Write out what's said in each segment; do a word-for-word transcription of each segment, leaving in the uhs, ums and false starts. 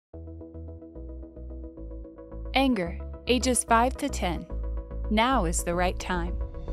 Anger, ages five to ten. Now is the right time.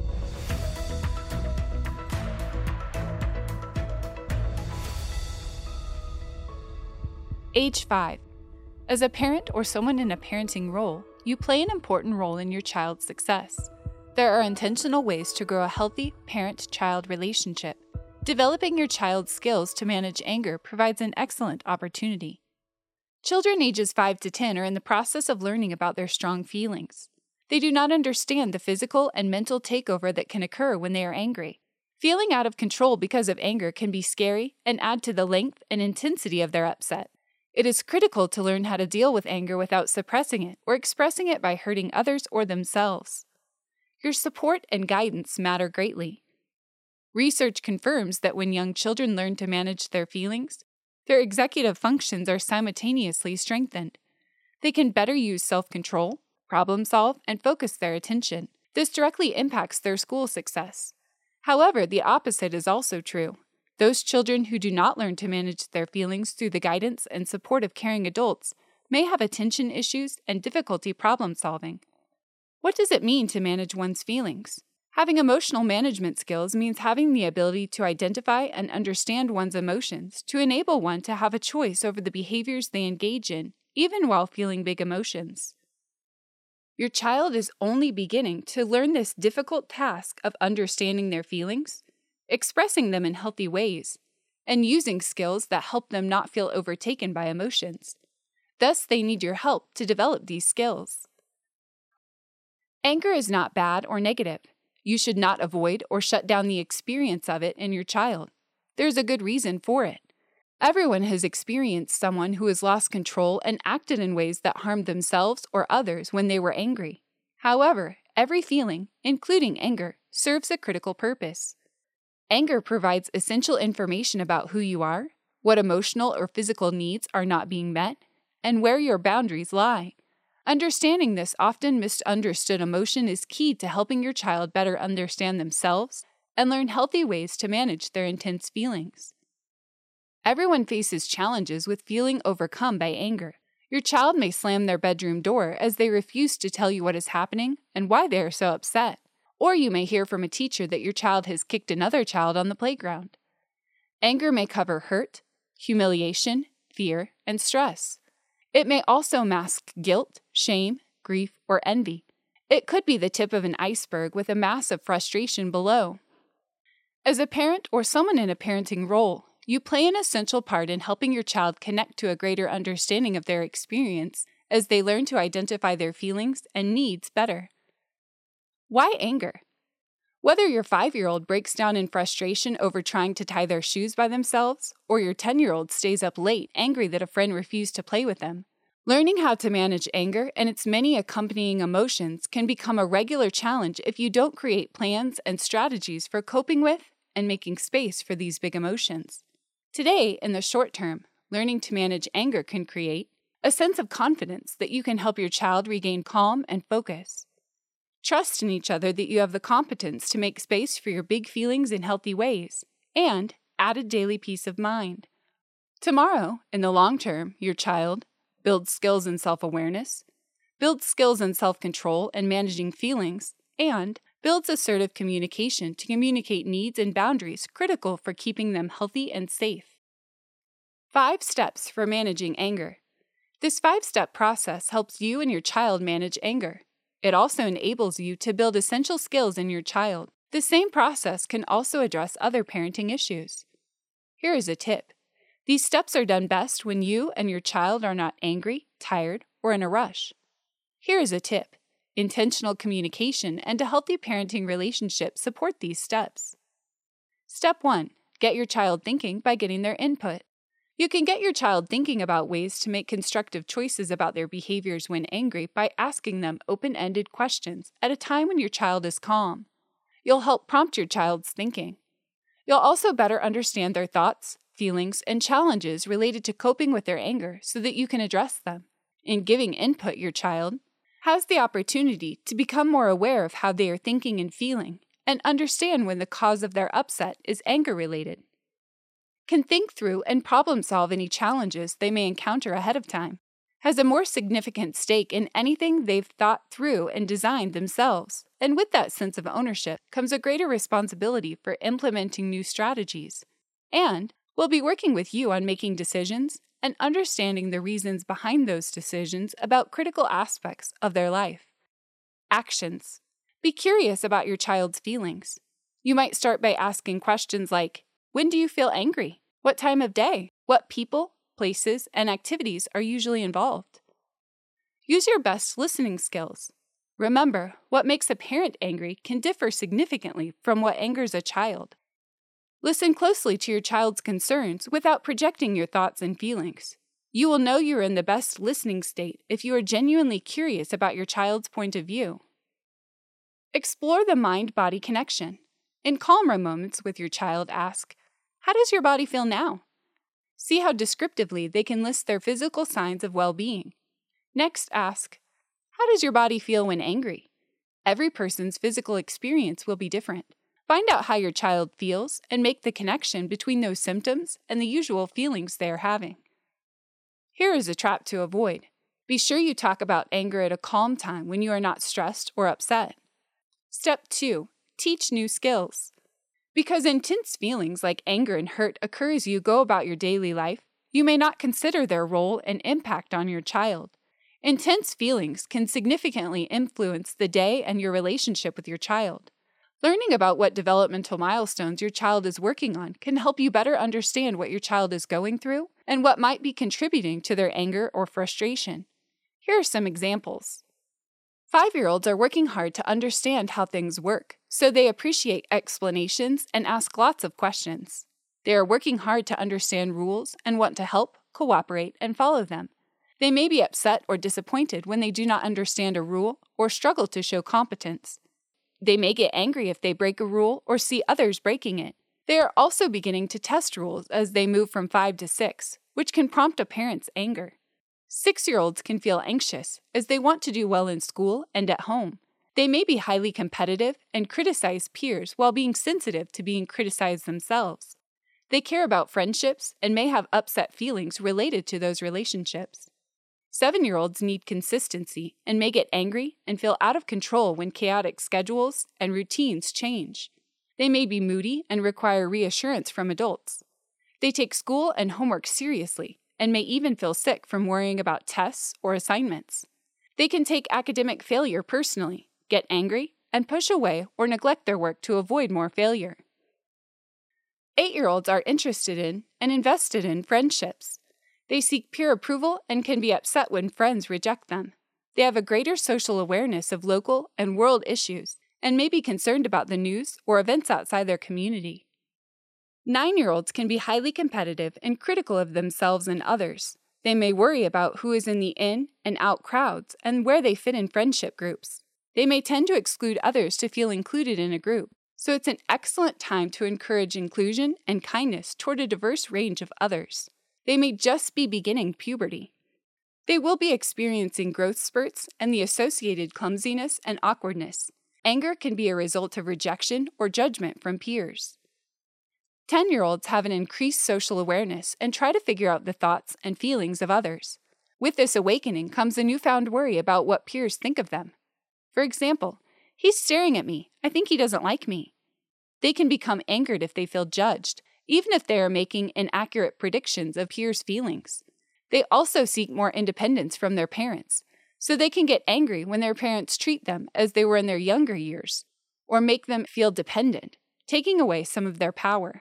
Age five. As a parent or someone in a parenting role, you play an important role in your child's success. There are intentional ways to grow a healthy parent-child relationship. Developing your child's skills to manage anger provides an excellent opportunity. Children ages five to ten are in the process of learning about their strong feelings. They do not understand the physical and mental takeover that can occur when they are angry. Feeling out of control because of anger can be scary and add to the length and intensity of their upset. It is critical to learn how to deal with anger without suppressing it or expressing it by hurting others or themselves. Your support and guidance matter greatly. Research confirms that when young children learn to manage their feelings, their executive functions are simultaneously strengthened. They can better use self-control, problem solve, and focus their attention. This directly impacts their school success. However, the opposite is also true. Those children who do not learn to manage their feelings through the guidance and support of caring adults may have attention issues and difficulty problem solving. What does it mean to manage one's feelings? Having emotional management skills means having the ability to identify and understand one's emotions to enable one to have a choice over the behaviors they engage in, even while feeling big emotions. Your child is only beginning to learn this difficult task of understanding their feelings, expressing them in healthy ways, and using skills that help them not feel overtaken by emotions. Thus, they need your help to develop these skills. Anger is not bad or negative. You should not avoid or shut down the experience of it in your child. There's a good reason for it. Everyone has experienced someone who has lost control and acted in ways that harmed themselves or others when they were angry. However, every feeling, including anger, serves a critical purpose. Anger provides essential information about who you are, what emotional or physical needs are not being met, and where your boundaries lie. Understanding this often misunderstood emotion is key to helping your child better understand themselves and learn healthy ways to manage their intense feelings. Everyone faces challenges with feeling overcome by anger. Your child may slam their bedroom door as they refuse to tell you what is happening and why they are so upset. Or you may hear from a teacher that your child has kicked another child on the playground. Anger may cover hurt, humiliation, fear, and stress. It may also mask guilt, shame, grief, or envy. It could be the tip of an iceberg with a mass of frustration below. As a parent or someone in a parenting role, you play an essential part in helping your child connect to a greater understanding of their experience as they learn to identify their feelings and needs better. Why anger? Whether your five-year-old breaks down in frustration over trying to tie their shoes by themselves, or your ten-year-old stays up late angry that a friend refused to play with them, learning how to manage anger and its many accompanying emotions can become a regular challenge if you don't create plans and strategies for coping with and making space for these big emotions. Today, in the short term, learning to manage anger can create a sense of confidence that you can help your child regain calm and focus. Trust in each other that you have the competence to make space for your big feelings in healthy ways, and added daily peace of mind. Tomorrow, in the long term, your child builds skills in self-awareness, builds skills in self-control and managing feelings, and builds assertive communication to communicate needs and boundaries critical for keeping them healthy and safe. Five steps for managing anger. This five-step process helps you and your child manage anger. It also enables you to build essential skills in your child. The same process can also address other parenting issues. Here is a tip. These steps are done best when you and your child are not angry, tired, or in a rush. Here is a tip. Intentional communication and a healthy parenting relationship support these steps. Step one. Get your child thinking by getting their input. You can get your child thinking about ways to make constructive choices about their behaviors when angry by asking them open-ended questions at a time when your child is calm. You'll help prompt your child's thinking. You'll also better understand their thoughts, feelings, and challenges related to coping with their anger so that you can address them. In giving input, your child has the opportunity to become more aware of how they are thinking and feeling and understand when the cause of their upset is anger-related. Can think through and problem-solve any challenges they may encounter ahead of time. has a more significant stake in anything they've thought through and designed themselves. And with that sense of ownership comes a greater responsibility for implementing new strategies. And will be working with you on making decisions and understanding the reasons behind those decisions about critical aspects of their life. Actions. Be curious about your child's feelings. You might start by asking questions like, when do you feel angry? What time of day? What people, places, and activities are usually involved? Use your best listening skills. Remember, what makes a parent angry can differ significantly from what angers a child. Listen closely to your child's concerns without projecting your thoughts and feelings. You will know you're in the best listening state if you are genuinely curious about your child's point of view. Explore the mind-body connection. In calmer moments with your child, ask, how does your body feel now? See how descriptively they can list their physical signs of well-being. Next, ask, how does your body feel when angry? Every person's physical experience will be different. Find out how your child feels and make the connection between those symptoms and the usual feelings they are having. Here is a trap to avoid. Be sure you talk about anger at a calm time when you are not stressed or upset. Step two. Teach new skills. Because intense feelings like anger and hurt occur as you go about your daily life, you may not consider their role and impact on your child. Intense feelings can significantly influence the day and your relationship with your child. Learning about what developmental milestones your child is working on can help you better understand what your child is going through and what might be contributing to their anger or frustration. Here are some examples. Five-year-olds are working hard to understand how things work, so they appreciate explanations and ask lots of questions. They are working hard to understand rules and want to help, cooperate, and follow them. They may be upset or disappointed when they do not understand a rule or struggle to show competence. They may get angry if they break a rule or see others breaking it. They are also beginning to test rules as they move from five to six, which can prompt a parent's anger. Six-year-olds can feel anxious as they want to do well in school and at home. They may be highly competitive and criticize peers while being sensitive to being criticized themselves. They care about friendships and may have upset feelings related to those relationships. Seven-year-olds need consistency and may get angry and feel out of control when chaotic schedules and routines change. They may be moody and require reassurance from adults. They take school and homework seriously and may even feel sick from worrying about tests or assignments. They can take academic failure personally, get angry, and push away or neglect their work to avoid more failure. Eight-year-olds are interested in and invested in friendships. They seek peer approval and can be upset when friends reject them. They have a greater social awareness of local and world issues and may be concerned about the news or events outside their community. Nine-year-olds can be highly competitive and critical of themselves and others. They may worry about who is in the in and out crowds and where they fit in friendship groups. They may tend to exclude others to feel included in a group, so it's an excellent time to encourage inclusion and kindness toward a diverse range of others. They may just be beginning puberty. They will be experiencing growth spurts and the associated clumsiness and awkwardness. Anger can be a result of rejection or judgment from peers. Ten-year-olds have an increased social awareness and try to figure out the thoughts and feelings of others. With this awakening comes a newfound worry about what peers think of them. For example, he's staring at me. I think he doesn't like me. They can become angered if they feel judged, even if they are making inaccurate predictions of peers' feelings. They also seek more independence from their parents, so they can get angry when their parents treat them as they were in their younger years, or make them feel dependent, taking away some of their power.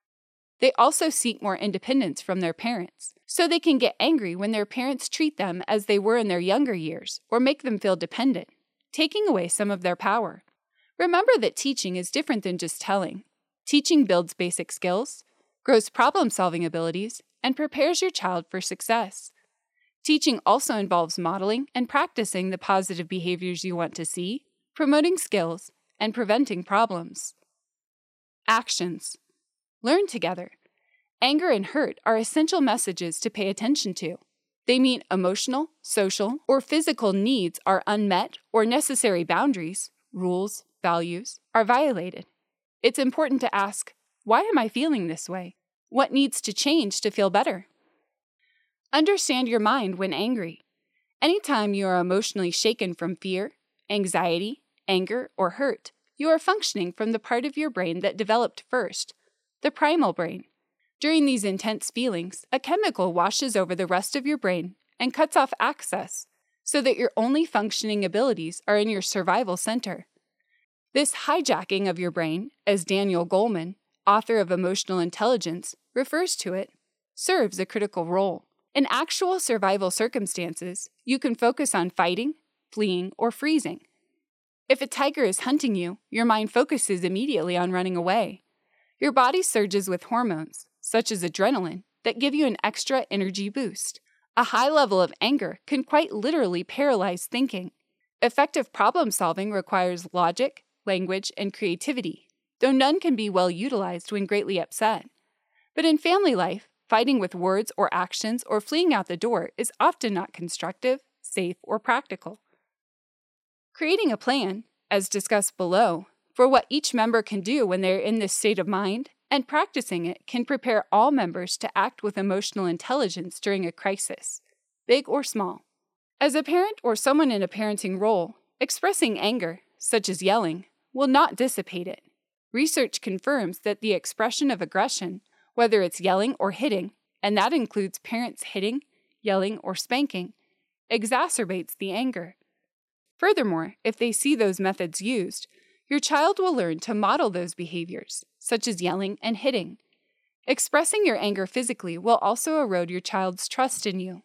They also seek more independence from their parents, so they can get angry when their parents treat them as they were in their younger years, or make them feel dependent, taking away some of their power. Remember that teaching is different than just telling. Teaching builds basic skills, grows problem-solving abilities, and prepares your child for success. Teaching also involves modeling and practicing the positive behaviors you want to see, promoting skills, and preventing problems. Actions. Learn together. Anger and hurt are essential messages to pay attention to. They mean emotional, social, or physical needs are unmet or necessary boundaries, rules, values, are violated. It's important to ask, why am I feeling this way? What needs to change to feel better? Understand your mind when angry. Anytime you are emotionally shaken from fear, anxiety, anger, or hurt, you are functioning from the part of your brain that developed first, the primal brain. During these intense feelings, a chemical washes over the rest of your brain and cuts off access, so that your only functioning abilities are in your survival center. This hijacking of your brain, as Daniel Goleman, author of Emotional Intelligence, refers to it, serves a critical role. In actual survival circumstances, you can focus on fighting, fleeing, or freezing. If a tiger is hunting you, your mind focuses immediately on running away. Your body surges with hormones, such as adrenaline, that give you an extra energy boost. A high level of anger can quite literally paralyze thinking. Effective problem solving requires logic, language, and creativity, though none can be well utilized when greatly upset. But in family life, fighting with words or actions or fleeing out the door is often not constructive, safe, or practical. Creating a plan, as discussed below, for what each member can do when they are in this state of mind, and practicing it can prepare all members to act with emotional intelligence during a crisis, big or small. As a parent or someone in a parenting role, expressing anger, such as yelling, will not dissipate it. Research confirms that the expression of aggression, whether it's yelling or hitting, and that includes parents hitting, yelling, or spanking, exacerbates the anger. Furthermore, if they see those methods used, your child will learn to model those behaviors, such as yelling and hitting. Expressing your anger physically will also erode your child's trust in you.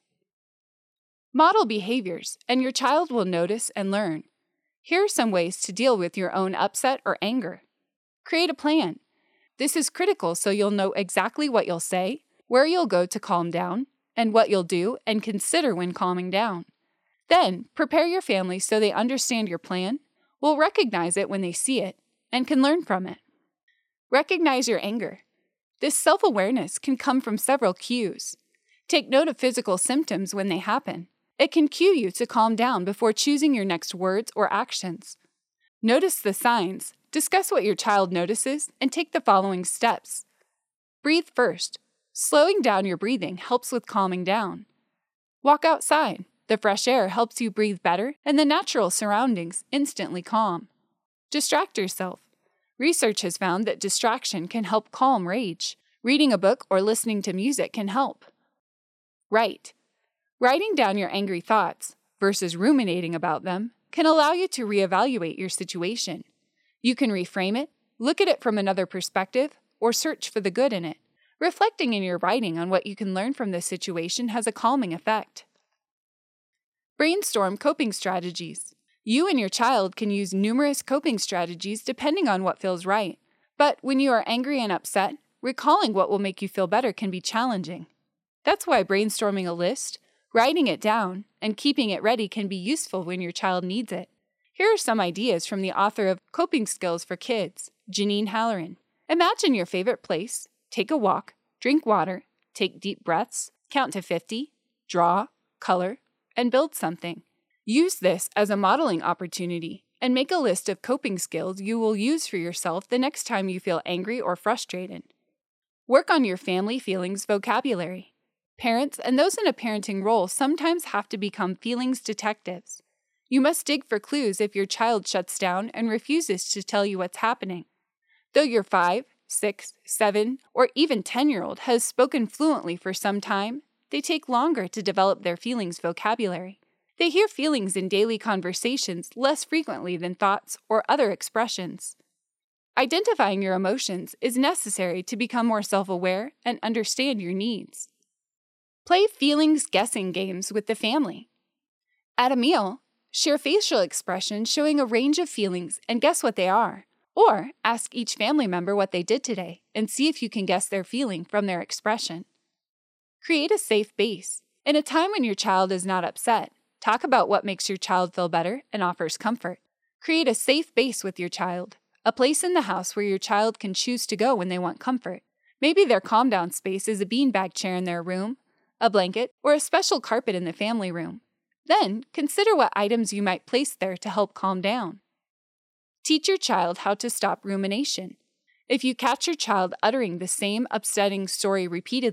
Model behaviors, and your child will notice and learn. Here are some ways to deal with your own upset or anger. Create a plan. This is critical so you'll know exactly what you'll say, where you'll go to calm down, and what you'll do and consider when calming down. Then, prepare your family so they understand your plan, will recognize it when they see it, and can learn from it. Recognize your anger. This self-awareness can come from several cues. Take note of physical symptoms when they happen. It can cue you to calm down before choosing your next words or actions. Notice the signs, discuss what your child notices, and take the following steps. Breathe first. Slowing down your breathing helps with calming down. Walk outside. The fresh air helps you breathe better, and the natural surroundings instantly calm. Distract yourself. Research has found that distraction can help calm rage. Reading a book or listening to music can help. Write. Writing down your angry thoughts, versus ruminating about them, can allow you to reevaluate your situation. You can reframe it, look at it from another perspective, or search for the good in it. Reflecting in your writing on what you can learn from this situation has a calming effect. Brainstorm coping strategies. You and your child can use numerous coping strategies depending on what feels right. But when you are angry and upset, recalling what will make you feel better can be challenging. That's why brainstorming a list, writing it down, and keeping it ready can be useful when your child needs it. Here are some ideas from the author of Coping Skills for Kids, Janine Halloran. Imagine your favorite place, take a walk, drink water, take deep breaths, count to fifty, draw, color, and build something. Use this as a modeling opportunity and make a list of coping skills you will use for yourself the next time you feel angry or frustrated. Work on your family feelings vocabulary. Parents and those in a parenting role sometimes have to become feelings detectives. You must dig for clues if your child shuts down and refuses to tell you what's happening. Though your five, six, seven, or even ten-year-old has spoken fluently for some time, they take longer to develop their feelings vocabulary. They hear feelings in daily conversations less frequently than thoughts or other expressions. Identifying your emotions is necessary to become more self-aware and understand your needs. Play feelings guessing games with the family. At a meal, share facial expressions showing a range of feelings and guess what they are. Or ask each family member what they did today and see if you can guess their feeling from their expression. Create a safe base. In a time when your child is not upset, talk about what makes your child feel better and offers comfort. Create a safe base with your child, a place in the house where your child can choose to go when they want comfort. Maybe their calm down space is a beanbag chair in their room, a blanket, or a special carpet in the family room. Then, consider what items you might place there to help calm down. Teach your child how to stop rumination. If you catch your child uttering the same upsetting story repeatedly,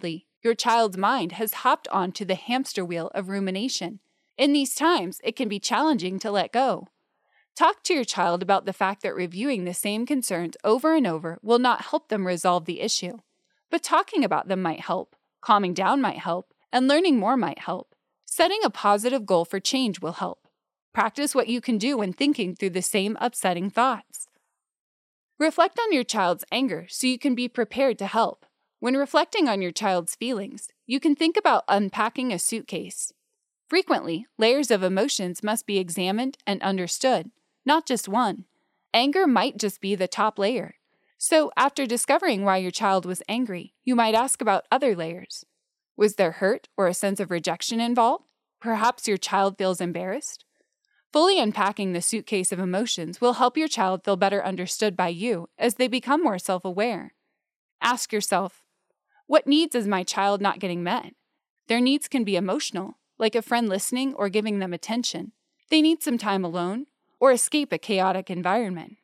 Your child's mind has hopped onto the hamster wheel of rumination. In these times, it can be challenging to let go. Talk to your child about the fact that reviewing the same concerns over and over will not help them resolve the issue. But talking about them might help, calming down might help, and learning more might help. Setting a positive goal for change will help. Practice what you can do when thinking through the same upsetting thoughts. Reflect on your child's anger so you can be prepared to help. When reflecting on your child's feelings, you can think about unpacking a suitcase. Frequently, layers of emotions must be examined and understood, not just one. Anger might just be the top layer. So, after discovering why your child was angry, you might ask about other layers. Was there hurt or a sense of rejection involved? Perhaps your child feels embarrassed? Fully unpacking the suitcase of emotions will help your child feel better understood by you as they become more self-aware. Ask yourself, what needs is my child not getting met? Their needs can be emotional, like a friend listening or giving them attention. They need some time alone or escape a chaotic environment.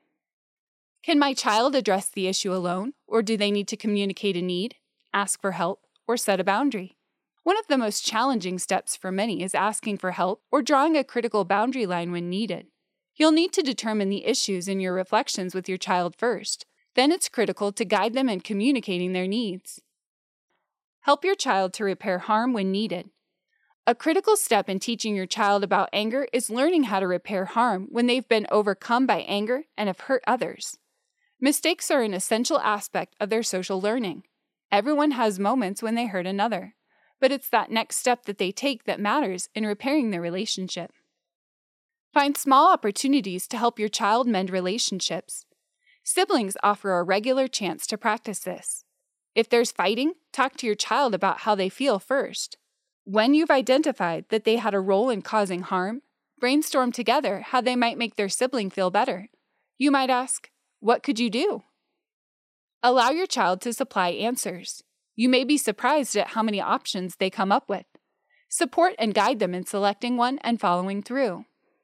Can my child address the issue alone, or do they need to communicate a need, ask for help, or set a boundary? One of the most challenging steps for many is asking for help or drawing a critical boundary line when needed. You'll need to determine the issues in your reflections with your child first. Then it's critical to guide them in communicating their needs. Help your child to repair harm when needed. A critical step in teaching your child about anger is learning how to repair harm when they've been overcome by anger and have hurt others. Mistakes are an essential aspect of their social learning. Everyone has moments when they hurt another, but it's that next step that they take that matters in repairing their relationship. Find small opportunities to help your child mend relationships. Siblings offer a regular chance to practice this. If there's fighting, talk to your child about how they feel first. When you've identified that they had a role in causing harm, brainstorm together how they might make their sibling feel better. You might ask, what could you do? Allow your child to supply answers. You may be surprised at how many options they come up with. Support and guide them in selecting one and following through.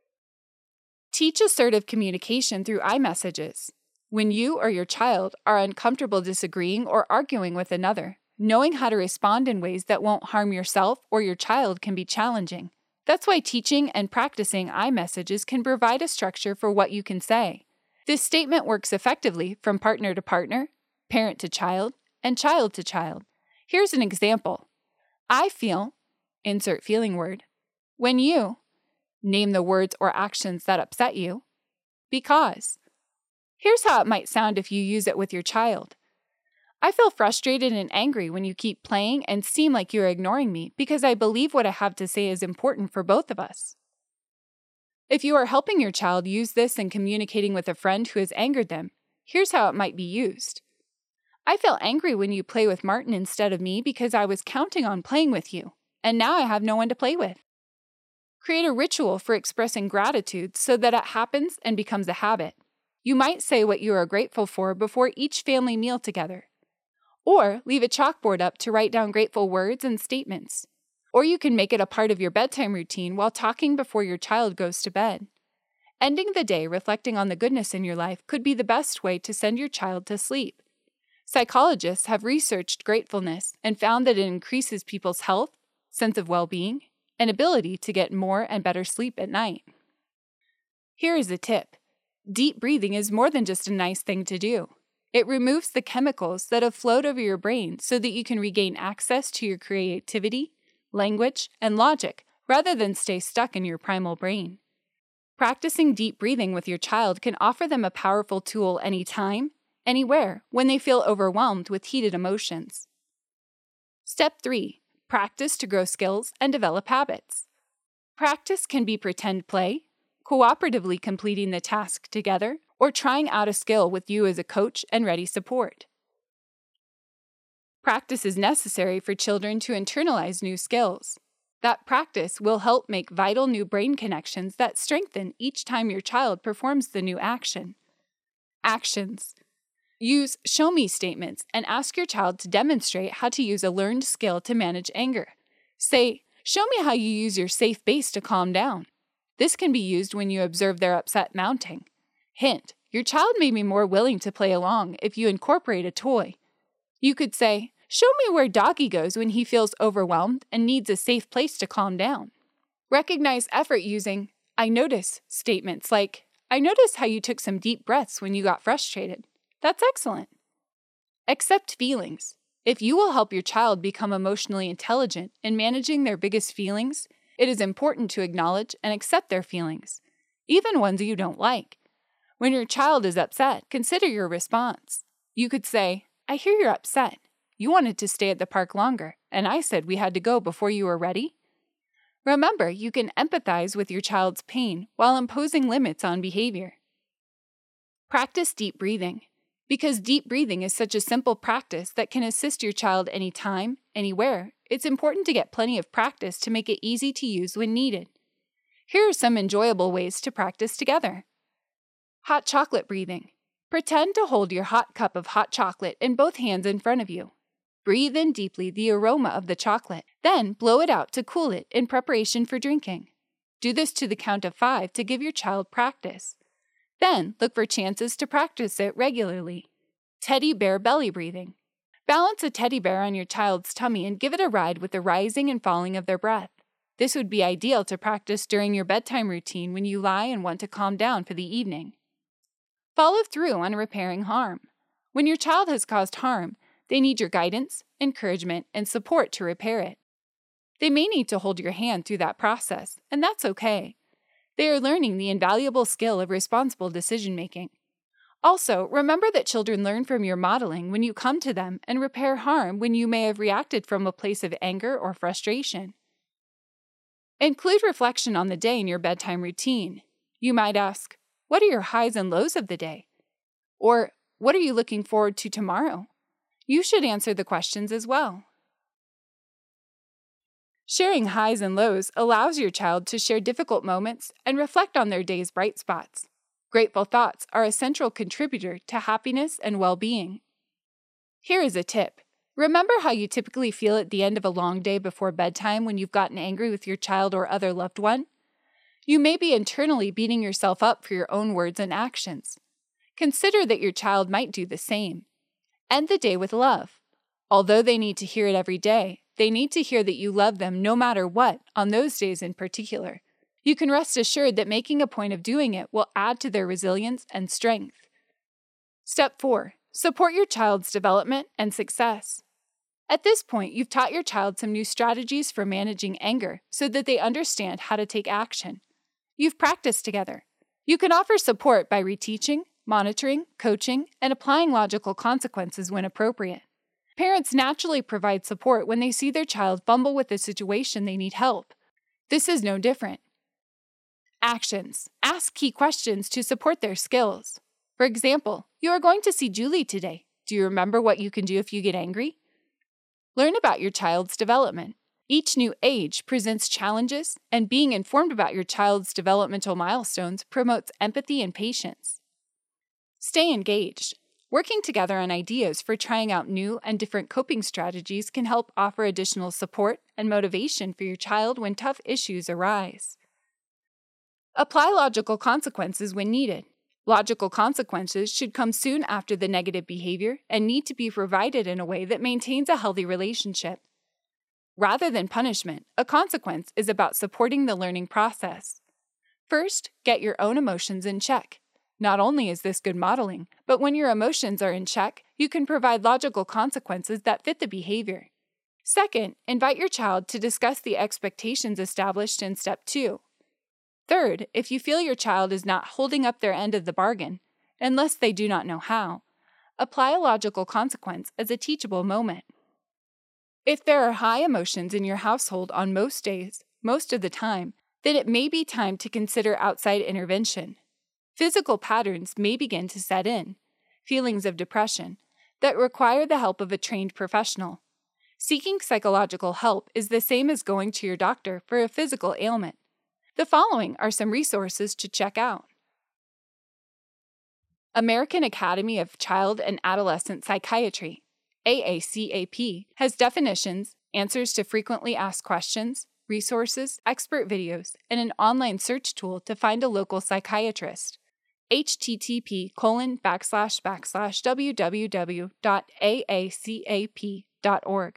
Teach assertive communication through iMessages. When you or your child are uncomfortable disagreeing or arguing with another, knowing how to respond in ways that won't harm yourself or your child can be challenging. That's why teaching and practicing iMessages can provide a structure for what you can say. This statement works effectively from partner to partner, parent to child, and child to child. Here's an example. I feel, insert feeling word, when you, name the words or actions that upset you, because. Here's how it might sound if you use it with your child. I feel frustrated and angry when you keep playing and seem like you're ignoring me because I believe what I have to say is important for both of us. If you are helping your child use this in communicating with a friend who has angered them, here's how it might be used. I felt angry when you play with Martin instead of me because I was counting on playing with you, and now I have no one to play with. Create a ritual for expressing gratitude so that it happens and becomes a habit. You might say what you are grateful for before each family meal together. Or leave a chalkboard up to write down grateful words and statements. Or you can make it a part of your bedtime routine while talking before your child goes to bed. Ending the day reflecting on the goodness in your life could be the best way to send your child to sleep. Psychologists have researched gratefulness and found that it increases people's health, sense of well-being, and ability to get more and better sleep at night. Here is a tip. Deep breathing is more than just a nice thing to do. It removes the chemicals that have flowed over your brain so that you can regain access to your creativity, language, and logic rather than stay stuck in your primal brain. Practicing deep breathing with your child can offer them a powerful tool anytime, anywhere, when they feel overwhelmed with heated emotions. Step three. Practice to grow skills and develop habits. Practice can be pretend play, cooperatively completing the task together, or trying out a skill with you as a coach and ready support. Practice is necessary for children to internalize new skills. That practice will help make vital new brain connections that strengthen each time your child performs the new action. Actions. Use show me statements and ask your child to demonstrate how to use a learned skill to manage anger. Say, show me how you use your safe base to calm down. This can be used when you observe their upset mounting. Hint, your child may be more willing to play along if you incorporate a toy. You could say, Show me where Doggy goes when he feels overwhelmed and needs a safe place to calm down. Recognize effort using I notice statements like, I notice how you took some deep breaths when you got frustrated. That's excellent. Accept feelings. If you will help your child become emotionally intelligent in managing their biggest feelings, it is important to acknowledge and accept their feelings, even ones you don't like. When your child is upset, consider your response. You could say, I hear you're upset. You wanted to stay at the park longer, and I said we had to go before you were ready. Remember, you can empathize with your child's pain while imposing limits on behavior. Practice deep breathing. Because deep breathing is such a simple practice that can assist your child anytime, anywhere, it's important to get plenty of practice to make it easy to use when needed. Here are some enjoyable ways to practice together. Hot chocolate breathing. Pretend to hold your hot cup of hot chocolate in both hands in front of you. Breathe in deeply the aroma of the chocolate, then blow it out to cool it in preparation for drinking. Do this to the count of five to give your child practice. Then look for chances to practice it regularly. Teddy bear belly breathing. Balance a teddy bear on your child's tummy and give it a ride with the rising and falling of their breath. This would be ideal to practice during your bedtime routine when you lie and want to calm down for the evening. Follow through on repairing harm. When your child has caused harm, they need your guidance, encouragement, and support to repair it. They may need to hold your hand through that process, and that's okay. They are learning the invaluable skill of responsible decision-making. Also, remember that children learn from your modeling when you come to them and repair harm when you may have reacted from a place of anger or frustration. Include reflection on the day in your bedtime routine. You might ask, what are your highs and lows of the day? Or, what are you looking forward to tomorrow? You should answer the questions as well. Sharing highs and lows allows your child to share difficult moments and reflect on their day's bright spots. Grateful thoughts are a central contributor to happiness and well-being. Here is a tip. Remember how you typically feel at the end of a long day before bedtime when you've gotten angry with your child or other loved one? You may be internally beating yourself up for your own words and actions. Consider that your child might do the same. End the day with love. Although they need to hear it every day, they need to hear that you love them no matter what, on those days in particular. You can rest assured that making a point of doing it will add to their resilience and strength. Step four. Support your child's development and success. At this point, you've taught your child some new strategies for managing anger so that they understand how to take action. You've practiced together. You can offer support by reteaching, monitoring, coaching, and applying logical consequences when appropriate. Parents naturally provide support when they see their child fumble with a situation they need help. This is no different. Actions. Ask key questions to support their skills. For example, you are going to see Julie today. Do you remember what you can do if you get angry? Learn about your child's development. Each new age presents challenges, and being informed about your child's developmental milestones promotes empathy and patience. Stay engaged. Working together on ideas for trying out new and different coping strategies can help offer additional support and motivation for your child when tough issues arise. Apply logical consequences when needed. Logical consequences should come soon after the negative behavior and need to be provided in a way that maintains a healthy relationship. Rather than punishment, a consequence is about supporting the learning process. First, get your own emotions in check. Not only is this good modeling, but when your emotions are in check, you can provide logical consequences that fit the behavior. Second, invite your child to discuss the expectations established in step two. Third, if you feel your child is not holding up their end of the bargain, unless they do not know how, apply a logical consequence as a teachable moment. If there are high emotions in your household on most days, most of the time, then it may be time to consider outside intervention. Physical patterns may begin to set in, feelings of depression, that require the help of a trained professional. Seeking psychological help is the same as going to your doctor for a physical ailment. The following are some resources to check out. American Academy of Child and Adolescent Psychiatry, A A C A P, has definitions, answers to frequently asked questions, resources, expert videos, and an online search tool to find a local psychiatrist. http colon backslash backslash www dot aacap dot org.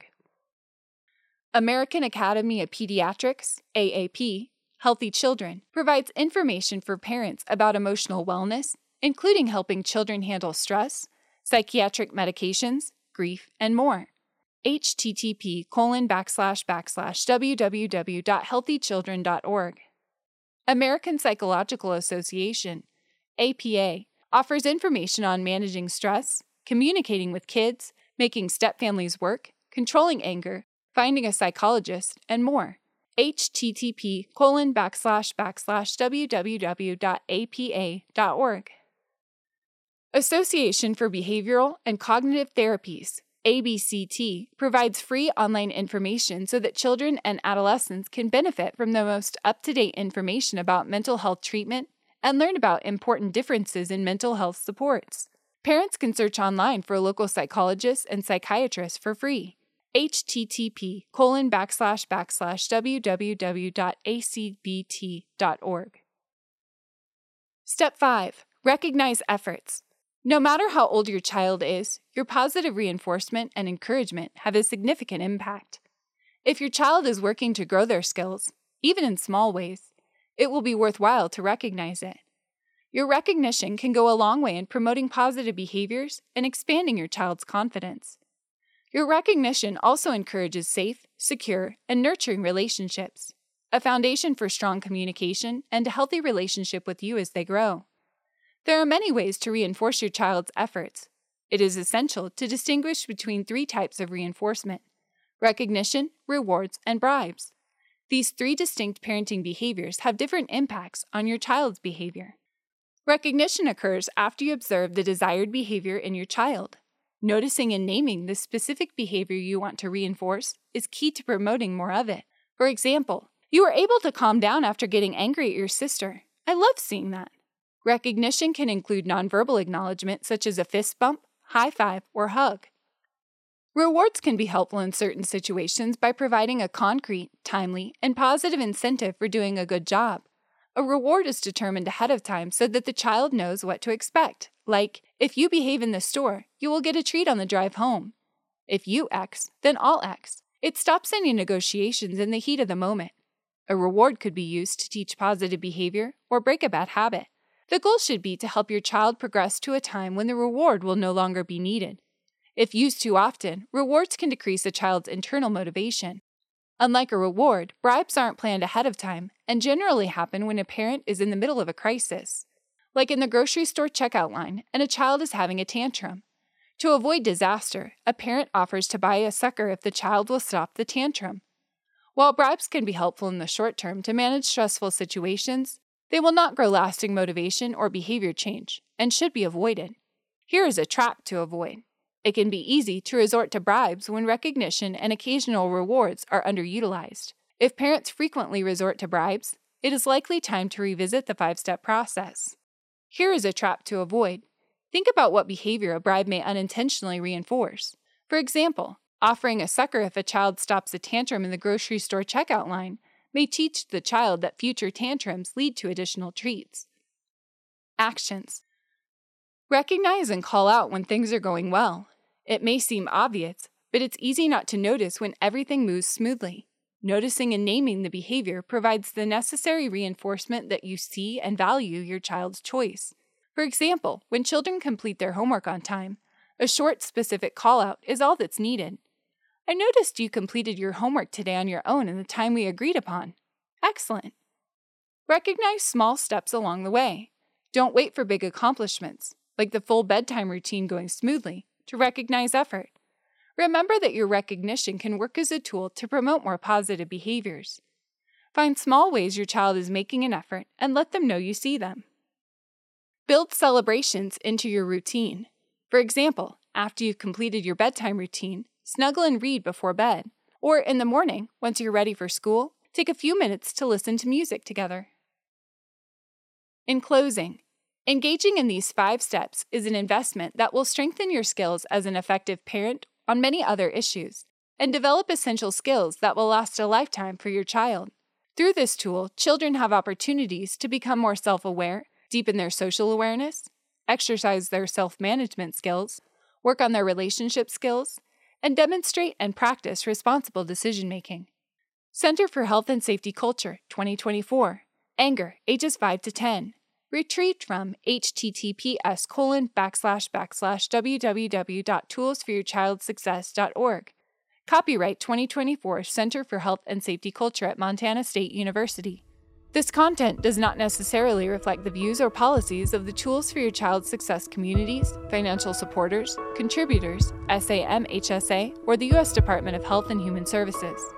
American Academy of Pediatrics, A A P, Healthy Children, provides information for parents about emotional wellness, including helping children handle stress, psychiatric medications, grief, and more. http colon backslash backslash www dot healthy children dot org. American Psychological Association, A P A, offers information on managing stress, communicating with kids, making stepfamilies work, controlling anger, finding a psychologist, and more. http colon backslash backslash www dot a p a dot org. Association for Behavioral and Cognitive Therapies, A B C T, provides free online information so that children and adolescents can benefit from the most up-to-date information about mental health treatment and learn about important differences in mental health supports. Parents can search online for local psychologists and psychiatrists for free. http colon backslash backslash www dot a c b t dot org. Step five. Recognize efforts. No matter how old your child is, your positive reinforcement and encouragement have a significant impact. If your child is working to grow their skills, even in small ways, it will be worthwhile to recognize it. Your recognition can go a long way in promoting positive behaviors and expanding your child's confidence. Your recognition also encourages safe, secure, and nurturing relationships, a foundation for strong communication and a healthy relationship with you as they grow. There are many ways to reinforce your child's efforts. It is essential to distinguish between three types of reinforcement: recognition, rewards, and bribes. These three distinct parenting behaviors have different impacts on your child's behavior. Recognition occurs after you observe the desired behavior in your child. Noticing and naming the specific behavior you want to reinforce is key to promoting more of it. For example, you were able to calm down after getting angry at your sister. I love seeing that. Recognition can include nonverbal acknowledgement such as a fist bump, high five, or hug. Rewards can be helpful in certain situations by providing a concrete, timely, and positive incentive for doing a good job. A reward is determined ahead of time so that the child knows what to expect, like, if you behave in the store, you will get a treat on the drive home. If you X, then I'll X. It stops any negotiations in the heat of the moment. A reward could be used to teach positive behavior or break a bad habit. The goal should be to help your child progress to a time when the reward will no longer be needed. If used too often, rewards can decrease a child's internal motivation. Unlike a reward, bribes aren't planned ahead of time and generally happen when a parent is in the middle of a crisis, like in the grocery store checkout line and a child is having a tantrum. To avoid disaster, a parent offers to buy a sucker if the child will stop the tantrum. While bribes can be helpful in the short term to manage stressful situations, they will not grow lasting motivation or behavior change and should be avoided. Here is a trap to avoid. It can be easy to resort to bribes when recognition and occasional rewards are underutilized. If parents frequently resort to bribes, it is likely time to revisit the five-step process. Here is a trap to avoid. Think about what behavior a bribe may unintentionally reinforce. For example, offering a sucker if a child stops a tantrum in the grocery store checkout line may teach the child that future tantrums lead to additional treats. Actions. Recognize and call out when things are going well. It may seem obvious, but it's easy not to notice when everything moves smoothly. Noticing and naming the behavior provides the necessary reinforcement that you see and value your child's choice. For example, when children complete their homework on time, a short, specific call-out is all that's needed. I noticed you completed your homework today on your own in the time we agreed upon. Excellent. Recognize small steps along the way. Don't wait for big accomplishments, like the full bedtime routine going smoothly, to recognize effort. Remember that your recognition can work as a tool to promote more positive behaviors. Find small ways your child is making an effort and let them know you see them. Build celebrations into your routine. For example, after you've completed your bedtime routine, snuggle and read before bed. Or in the morning, once you're ready for school, take a few minutes to listen to music together. In closing, engaging in these five steps is an investment that will strengthen your skills as an effective parent on many other issues and develop essential skills that will last a lifetime for your child. Through this tool, children have opportunities to become more self-aware, deepen their social awareness, exercise their self-management skills, work on their relationship skills, and demonstrate and practice responsible decision-making. Center for Health and Safety Culture twenty twenty-four. Anger, ages five to ten. Retrieved from https colon backslash backslash www dot tools for your child success dot org. Copyright twenty twenty-four Center for Health and Safety Culture at Montana State University. This content does not necessarily reflect the views or policies of the Tools for Your Child's Success communities, financial supporters, contributors, S A M H S A, or the U S Department of Health and Human Services.